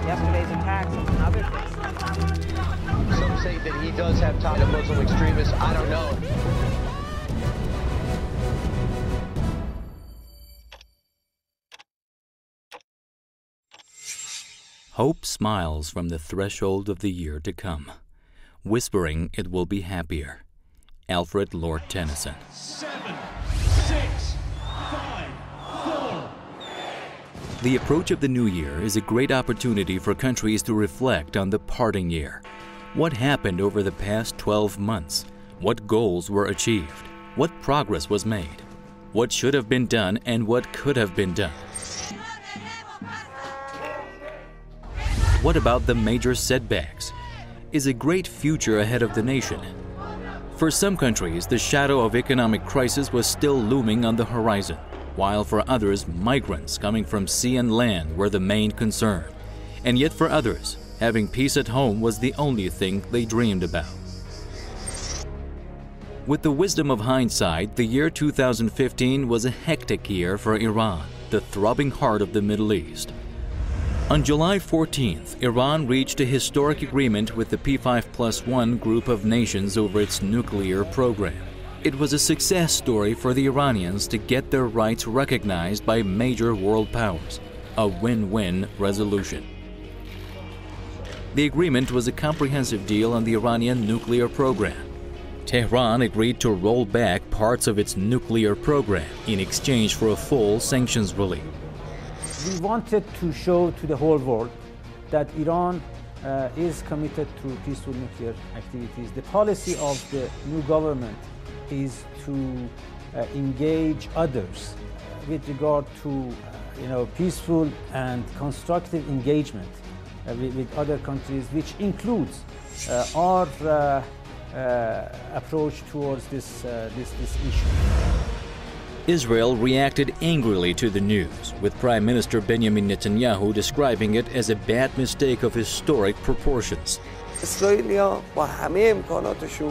yesterday's attacks and other things. Some say that he does have ties to Muslim extremists. I don't know. Hope smiles from the threshold of the year to come, whispering it will be happier. Alfred Lord Tennyson. 7, 6, 5, 4. The approach of the new year is a great opportunity for countries to reflect on the parting year. What happened over the past 12 months? What goals were achieved? What progress was made? What should have been done and what could have been done? What about the major setbacks? Is a great future ahead of the nation? For some countries, the shadow of economic crisis was still looming on the horizon, while for others, migrants coming from sea and land were the main concern. And yet for others, having peace at home was the only thing they dreamed about. With the wisdom of hindsight, the year 2015 was a hectic year for Iran, the throbbing heart of the Middle East. On July 14th, Iran reached a historic agreement with the P5+1 group of nations over its nuclear program. It was a success story for the Iranians to get their rights recognized by major world powers, a win-win resolution. The agreement was a comprehensive deal on the Iranian nuclear program. Tehran agreed to roll back parts of its nuclear program in exchange for a full sanctions relief. We wanted to show to the whole world that Iran is committed to peaceful nuclear activities. The policy of the new government is to engage others with regard to peaceful and constructive engagement with other countries, which includes our approach towards this issue. Israel reacted angrily to the news, with Prime Minister Benjamin Netanyahu describing it as a bad mistake of historic proportions. اسرائیلیا با همه امکاناتشون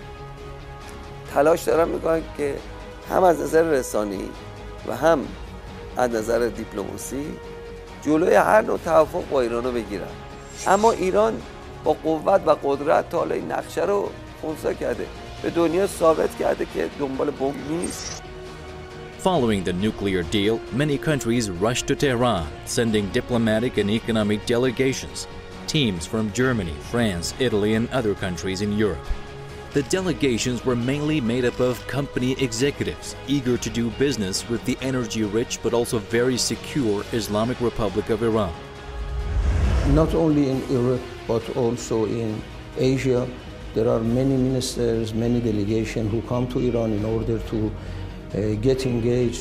تلاش دارن میکنن که هم از نظر رسانه‌ای و هم از نظر دیپلماسی جلوی هر نوع توافق با ایران رو بگیرن. اما ایران با قوت و قدرت تا حالا این نقشه رو خنثی کرده. به دنیا ثابت کرده که دنبال بمب نیست. Following the nuclear deal, many countries rushed to Tehran, sending diplomatic and economic delegations, teams from Germany, France, Italy, and other countries in Europe. The delegations were mainly made up of company executives eager to do business with the energy-rich but also very secure Islamic Republic of Iran. Not only in Europe, but also in Asia, there are many ministers, many delegations who come to Iran in order to get engaged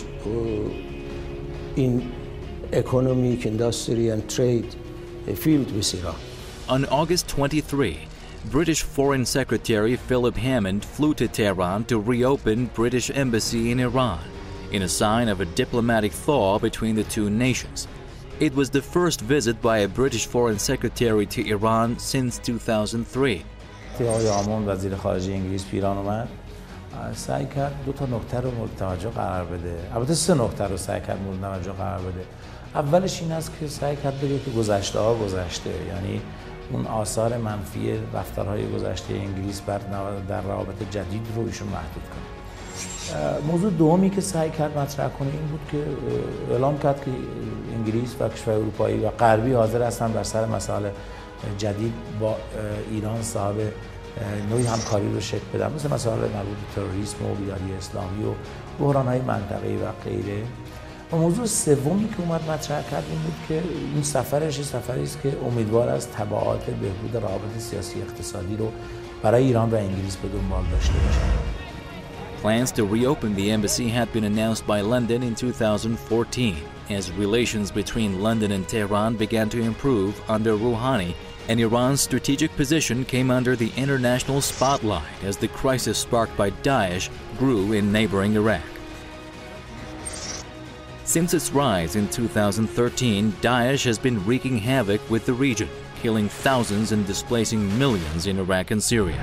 in economic, industry, and trade field with Iran. On August 23, British Foreign Secretary Philip Hammond flew to Tehran to reopen British embassy in Iran, in a sign of a diplomatic thaw between the two nations. It was the first visit by a British Foreign Secretary to Iran since 2003. آقای آمون وزیر خارجه انگلیس پیران اومد سعی کرد دو تا نکته رو مورد توجه قرار بده. البته سه نکته رو سعی کرد مورد توجه قرار بده. اولش این است که سعی کرد بگه که گذشته ها گذشته، یعنی اون آثار منفی رفتارهای گذشته انگلیس در روابط جدید رو ایشون محدود کنه. موضوع دومی که سعی کرد مطرح کنه این بود که اعلام کرد که انگلیس و کشورهای اروپایی و غربی حاضر هستن در سر مسائل جدید با ایران صاحب نوعی همکاری رو شکل بدن، مثل مسائل مربوط به تروریسم و بیداری اسلامی و بحران‌های منطقه‌ای و غیره. و موضوع سومی که اومد مطرح کرد این بود که این سفری است که امیدوار است تبعات بهبود روابط سیاسی اقتصادی رو برای ایران و انگلیس به دنبال داشته باشه. Plans to reopen the embassy had been announced by London in 2014 as relations between London and Tehran began to improve under Rouhani, and Iran's strategic position came under the international spotlight as the crisis sparked by Daesh grew in neighboring Iraq. Since its rise in 2013, Daesh has been wreaking havoc with the region, killing thousands and displacing millions in Iraq and Syria.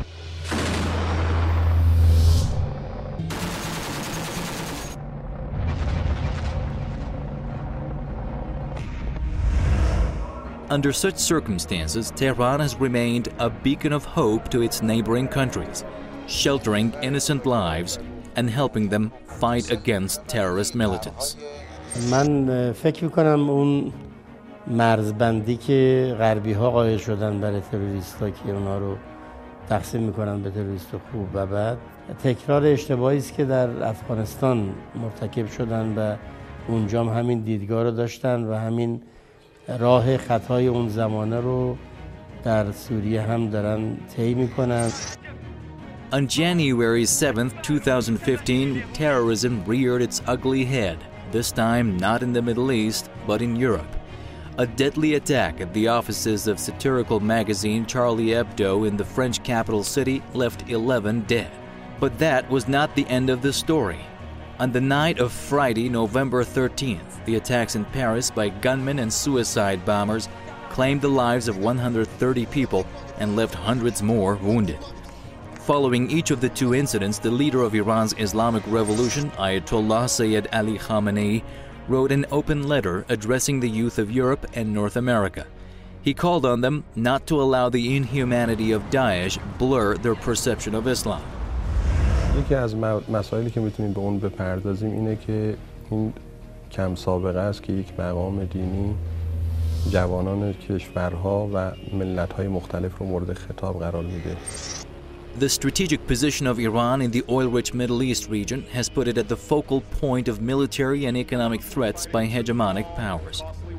Under such circumstances, Tehran has remained a beacon of hope to its neighboring countries, sheltering innocent lives and helping them fight against terrorist militants. من فکر می‌کنم اون مرزبندی که غربی‌ها قائل شدن برای تروریست‌ها که اونا رو تقسیم می‌کنن به تروریست خوب و بد، تکرار اشتباهی است که در افغانستان مرتکب شدن و اونجا همین دیدگاه رو داشتن و همین راه خطای اون زمانه رو در سوریه هم دارن طی می‌کنن. On January 7th, 2015, terrorism reared its ugly head, this time not in the Middle East, but in Europe. A deadly attack at the offices of satirical magazine Charlie Hebdo in the French capital city left 11 dead. But that was not the end of the story. On the night of Friday, November 13th, the attacks in Paris by gunmen and suicide bombers claimed the lives of 130 people and left hundreds more wounded. Following each of the two incidents, the leader of Iran's Islamic Revolution, Ayatollah Sayyid Ali Khamenei, wrote an open letter addressing the youth of Europe and North America. He called on them not to allow the inhumanity of Daesh blur their perception of Islam. یکی از مسائلی که میتونیم به اون بپردازیم اینه که این کم سابقه است که یک مقام دینی جوانان کشورها و ملت‌های مختلف رو مورد خطاب قرار میده. The strategic position of Iran in the oil-rich Middle East region has put it at the focal point of military and economic threats by hegemonic powers.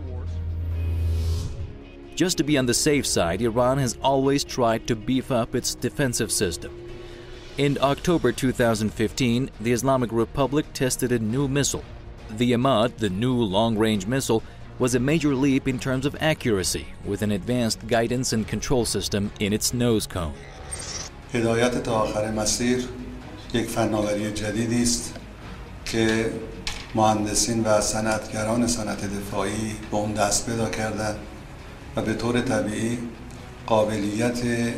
Just to be on the safe side, Iran has always tried to beef up its defensive system. In October 2015, the Islamic Republic tested a new missile. The Ahmad, the new long-range missile, was a major leap in terms of accuracy, with an advanced guidance and control system in its nose cone. هدایت تا آخر مسیر یک فناوری جدیدی است که مهندسین و صنعتگران صنعت دفاعی به اون دست پیدا کردند و به طور طبیعی قابلیت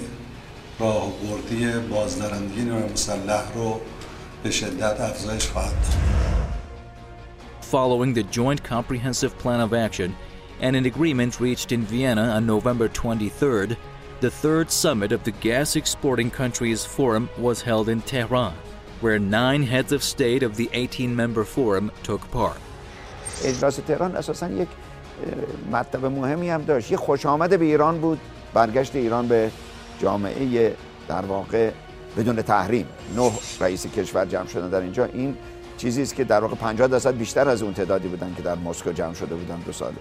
راهبردی بازدارندگی نیروی مسلح رو به شدت افزایش خواهد داد. Following the Joint Comprehensive Plan of Action and an agreement reached in Vienna on November 23rd, the third summit of the Gas Exporting Countries Forum was held in Tehran, where 9 heads of state of the 18-member forum took part. اجلاس تهران اساساً یک مطلب مهمی هم داشت. یک خوش آمد به ایران بود، برگشت ایران به جامعه در واقع بدون تحریم. 9 رئیس کشور جمع شدن در اینجا. این چیزی است که در واقع 50% بیشتر از اون تعدادی بودن که در مسکو جمع شده بودن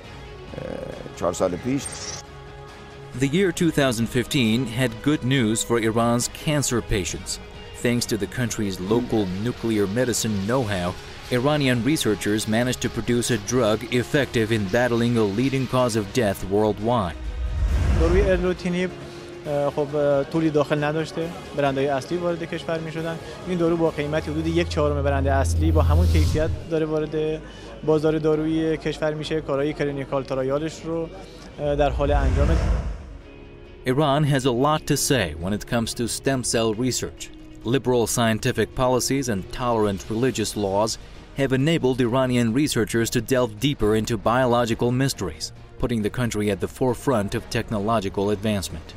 4 سال پیش. The year 2015 had good news for Iran's cancer patients. Thanks to the country's local nuclear medicine know-how, Iranian researchers managed to produce a drug effective in battling a leading cause of death worldwide. داروی ارلوتینیب خب طولی داخل نداشته، برندهای اصلی وارد کشور می‌شدن. این دارو با قیمت حدود 1/4 برند اصلی با همون کیفیت داره وارد بازار دارویی کشور میشه. کارهای کلینیکال ترایالش رو در حال انجامه. Iran has a lot to say when it comes to stem cell research. Liberal scientific policies and tolerant religious laws have enabled Iranian researchers to delve deeper into biological mysteries, putting the country at the forefront of technological advancement.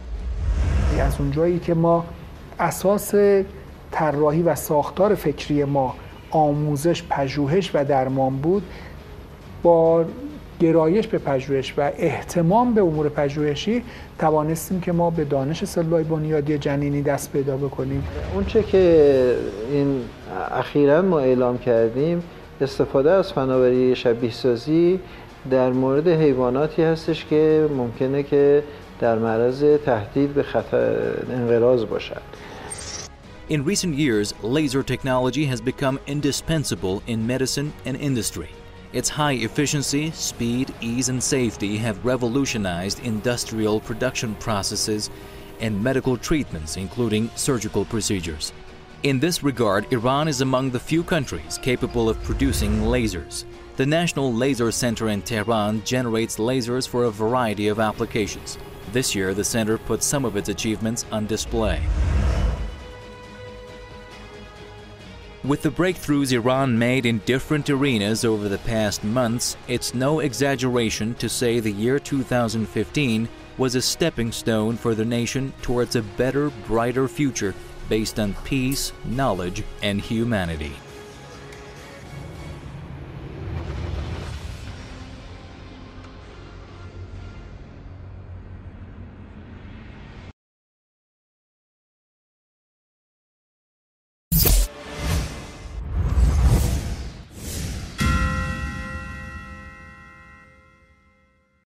از اونجایی که ما اساس طراحی و ساختار فکری ما آموزش، پژوهش و درمان بود، با گرایش به پژوهش و اهتمام به امور پژوهشی توانستیم که ما به دانش سلولای بنیادی جنینی دست پیدا بکنیم. اونچه که این اخیراً ما اعلام کردیم استفاده از فناوری شبیه سازی در مورد حیواناتی هستش که ممکنه که در معرض تهدید به خطر انقراض باشد. In recent years, laser technology has become indispensable in medicine and industry. Its high efficiency, speed, ease, and safety have revolutionized industrial production processes and medical treatments, including surgical procedures. In this regard, Iran is among the few countries capable of producing lasers. The National Laser Center in Tehran generates lasers for a variety of applications. This year, the center put some of its achievements on display. With the breakthroughs Iran made in different arenas over the past months, it's no exaggeration to say the year 2015 was a stepping stone for the nation towards a better, brighter future based on peace, knowledge, and humanity.